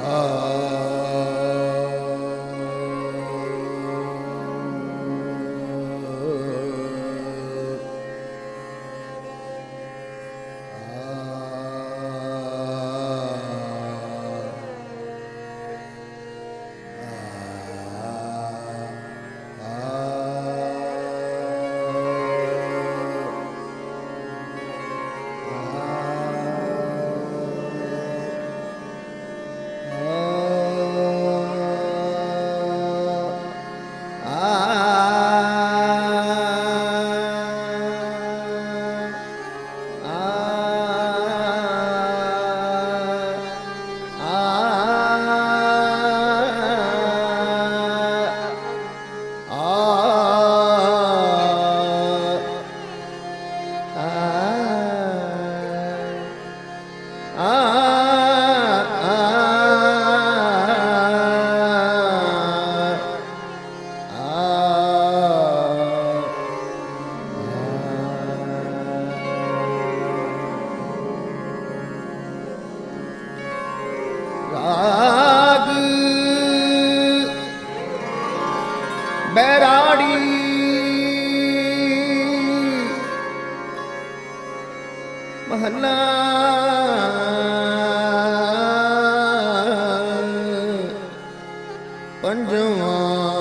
ਰਾਗ ਬੈਰਾੜੀ ਮਹੱਲਾ ਪੰਜਵਾਂ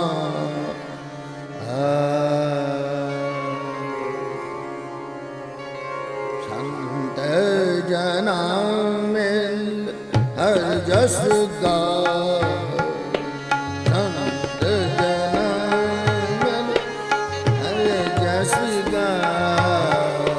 ਸੰਤ ਜਨਾ ਮਿਲ ਹਰ ਜਸ ਗਾਏ ਸੰਤ ਜਨਾ ਮਿਲ ਹਰ ਜਸ ਗਾਏ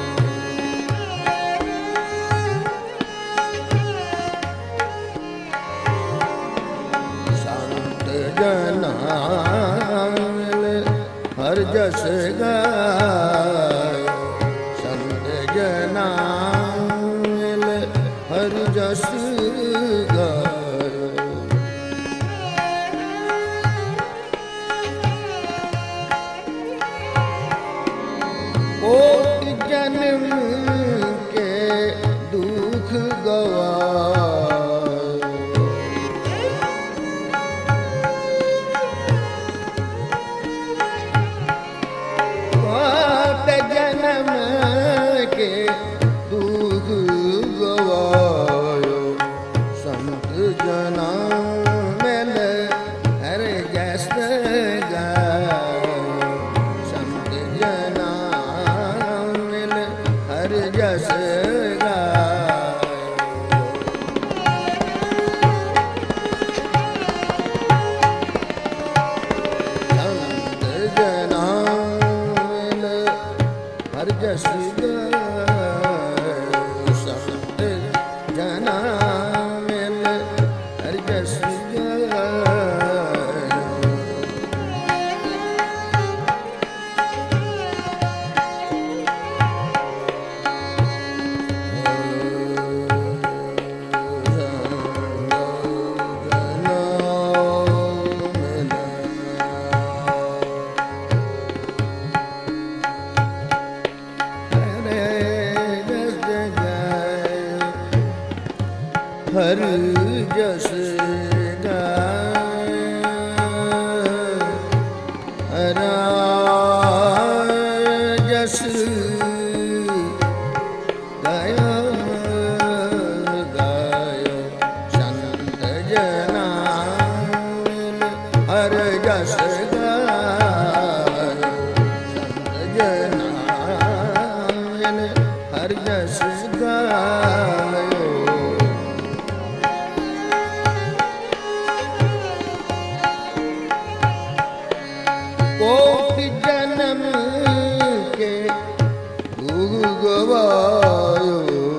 ਸੰਤ ਜਨਾ ਮਿਲ ਹਰ ਜਸ ਗਾਏ ਸੰਤ ਜਨਾ ਮਿਲ ਹਰ ਜਸ कोटि जन्म के दुख गवाए कोटि जन्म के दुख गवायो संत जना मिल हर जस गाए संत जना हर जस गाए संत जना मिल हर जस गाए संत जना मिल हर जस गाए हर जस गाए हरा जस गायो गायो संत जना मिल हर जस गायो संत जना मिल हर जस गायो कोटि जन्म के दुख गवायो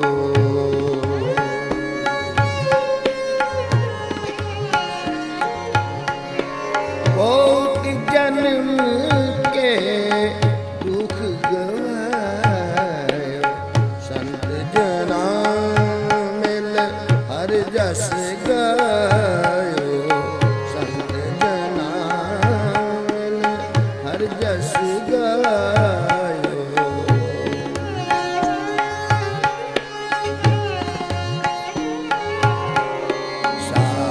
कोटि जन्म के दुख गवायो संत जना मिल हर जस गायो संत जना हर जस गायो सा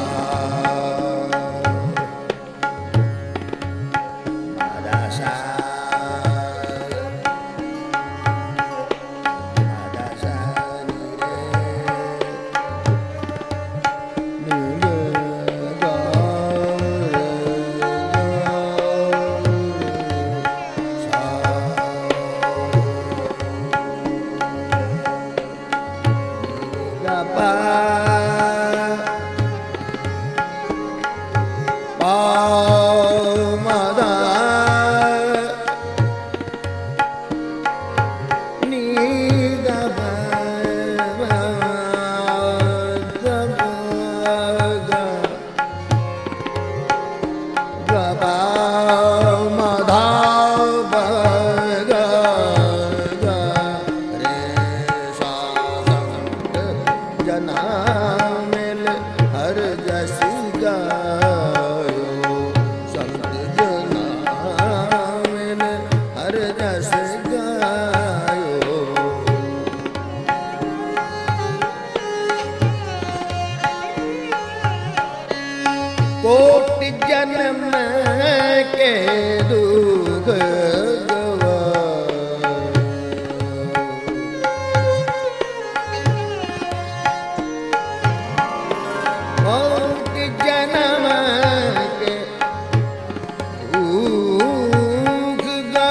गपा पामदा कोटि जन्म के दुख गवा कोटि जन्म के दुख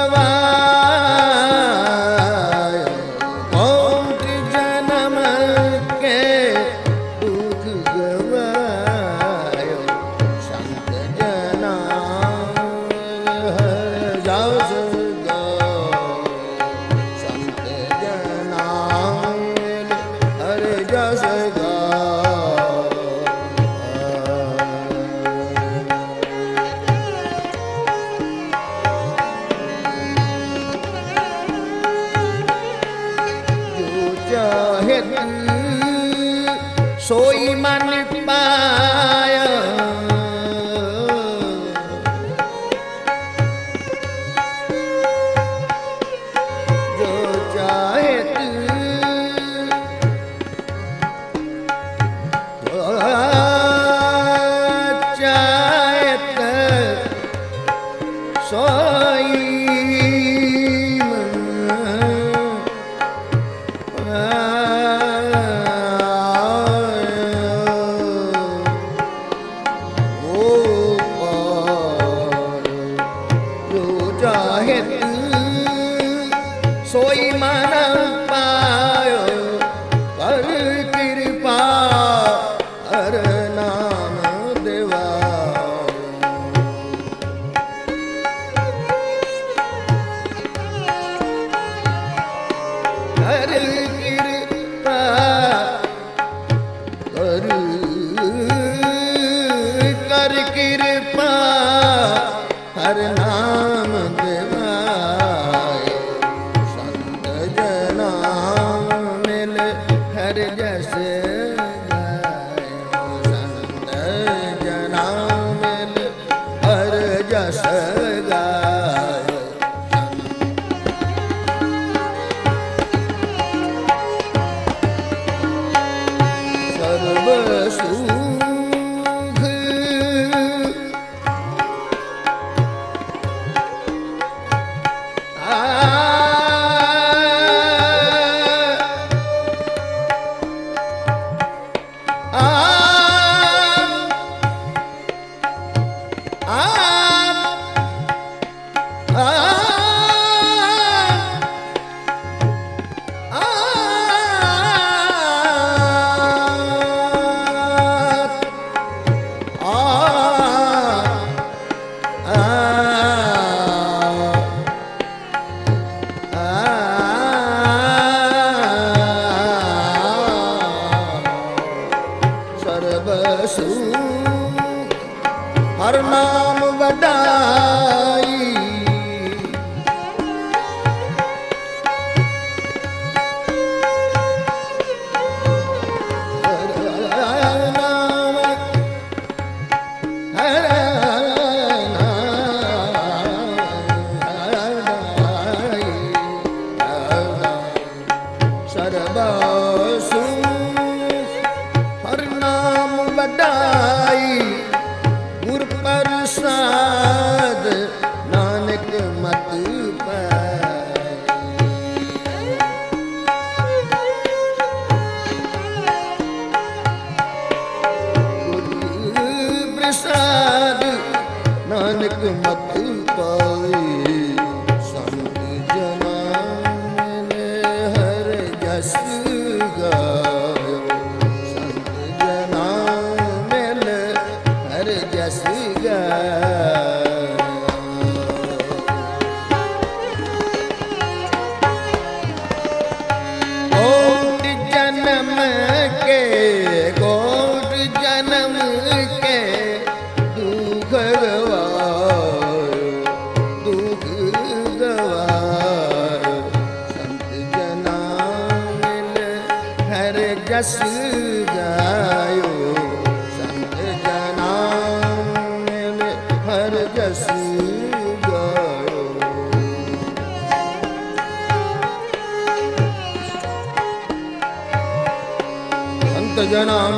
गवाया कोटि जन्म के दुख गवाया सोई मन पाया जो चाहे सोई सोई मन पायो कर कृपा हर नाम देवा हर कृपा कर कृपा हर नाम देवा हर जस संत जना मिल हर जस गाय सर्व सुख हर नाम वडाई हर नाम वडाई गुर प्रसाद नानक मत गुर प्रसाद नानक मत पाए संत जना ने हर जस गायो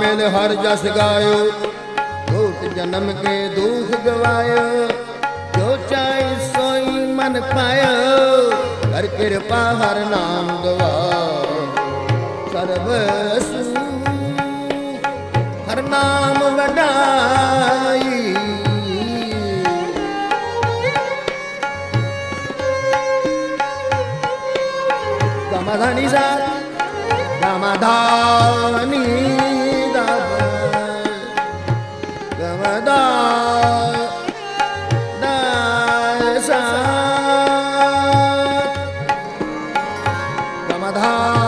मिल हर जस गायो, कोट जन्म के दुख गवायो, जो चाहे सोई मन पायो, कर कृपा हर नाम गवाओ। सर्व हर नाम वडाई, गमधानी सा गमधानी गमदा सा गमधा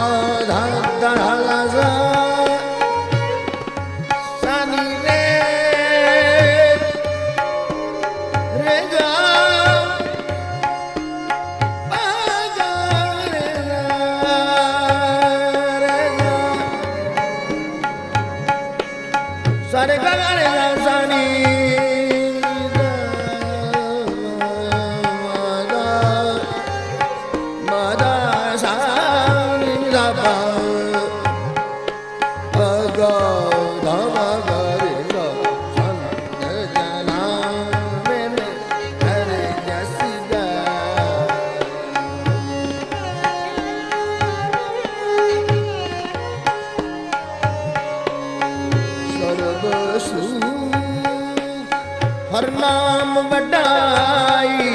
सारे गगन सानी मादा सानी दापा गा धामा गे गा संत जना मैंने हर जस गा। सर्व हर नाम वडाई,